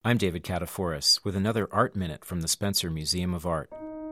I'm David Kataforis with another Art Minute from the Spencer Museum of Art.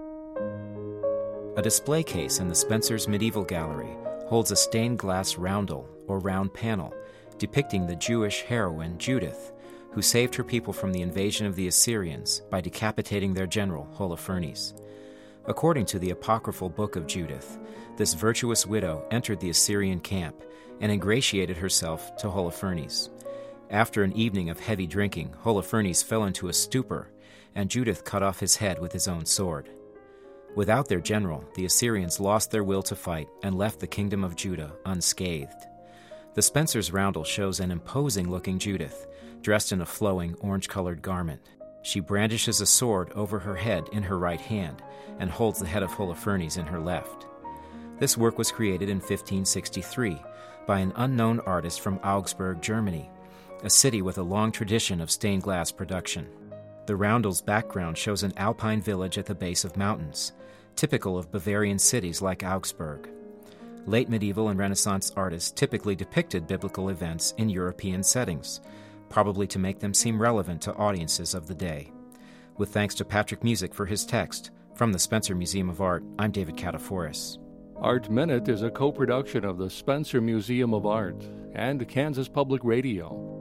A display case in the Spencer's Medieval Gallery holds a stained glass roundel, or round panel, depicting the Jewish heroine Judith, who saved her people from the invasion of the Assyrians by decapitating their general, Holofernes. According to the apocryphal Book of Judith, this virtuous widow entered the Assyrian camp and ingratiated herself to Holofernes. After an evening of heavy drinking, Holofernes fell into a stupor, and Judith cut off his head with his own sword. Without their general, the Assyrians lost their will to fight and left the kingdom of Judah unscathed. The Spencer's roundel shows an imposing-looking Judith, dressed in a flowing orange-colored garment. She brandishes a sword over her head in her right hand and holds the head of Holofernes in her left. This work was created in 1563 by an unknown artist from Augsburg, Germany, a city with a long tradition of stained glass production. The roundel's background shows an alpine village at the base of mountains, typical of Bavarian cities like Augsburg. Late medieval and Renaissance artists typically depicted biblical events in European settings, probably to make them seem relevant to audiences of the day. With thanks to Patrick Music for his text, from the Spencer Museum of Art, I'm David Kataforis. Art Minute is a co-production of the Spencer Museum of Art and Kansas Public Radio.